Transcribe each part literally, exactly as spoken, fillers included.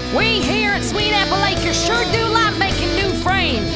We here at Sweet Apple Acres sure do like making new friends.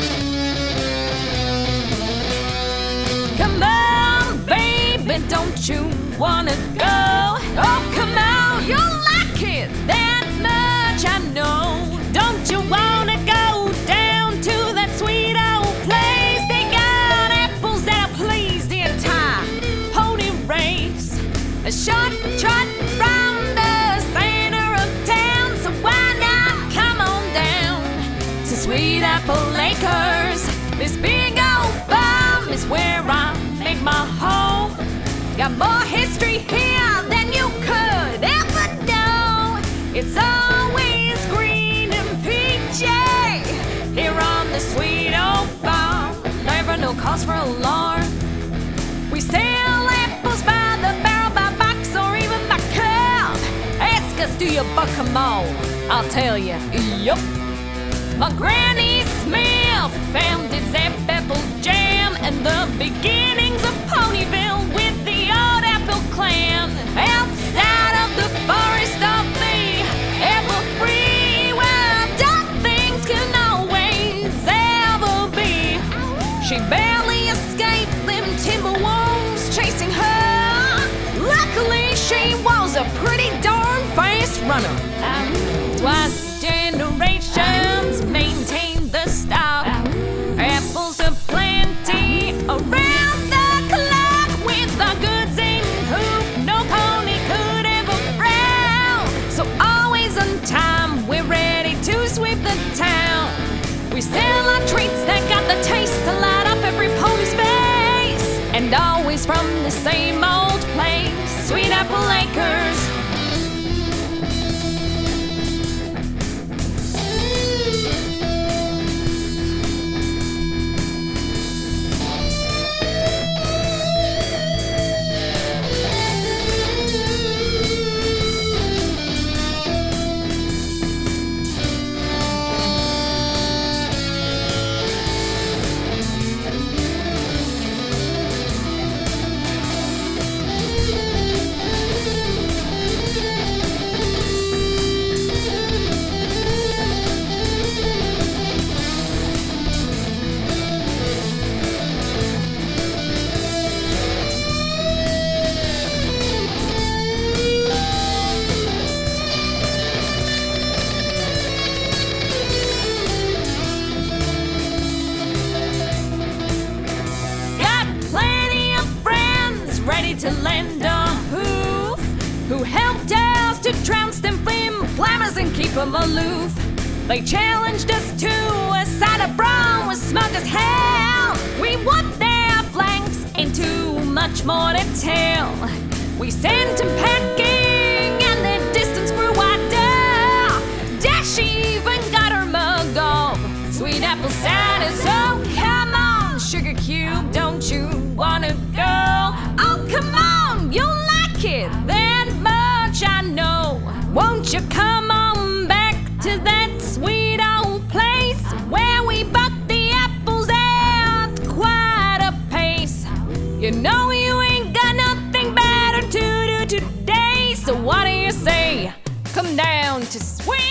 Come on, baby, don't you wanna go? Oh, come on, you'll like it that much, I know. Don't you wanna go down to that sweet old place? They got apples that'll please the entire pony race. A short trot from the center of town, so why not come on down to Sweet Apple Acres? This big old farm is where I make my home. Got more history here than you could ever know. It's always green and peachy here on the sweet old farm. Never no cause for alarm. We sell apples by the barrel, by box, or even by cup. Ask us, do you buck 'em all? I'll tell you, yup. My Granny Smith founded Zap Apple Jam and the beginnings of Ponyville with the old Apple clan. Outside of the forest of the apple free, where dark things can always ever be. She barely escaped them timber wolves chasing her. Luckily, she was a pretty darn fast runner. Twice generations maintained the stock. Apples aplenty around the clock, with the goods in hoof no pony could ever frown. So always on time, we're ready to sweep the town. We sell our treats that got the taste to light up every pony's face, and always from the same old place, Sweet Apple Acres. To lend a hoof, who helped us to trounce them flim flammers and keep them aloof. They challenged us to a side of brawl, was smug as hell. We whooped their flanks and too much more to tell. We sent them packing and the distance grew wider. Dash even got her mug off sweet apple cider. So come on, Sugar Cube, don't you wanna go? Oh, come on, you'll like it that much, I know. Won't you come on back to that sweet old place where we buck the apples at quite a pace? You know you ain't got nothing better to do today, so what do you say? Come down to Sweet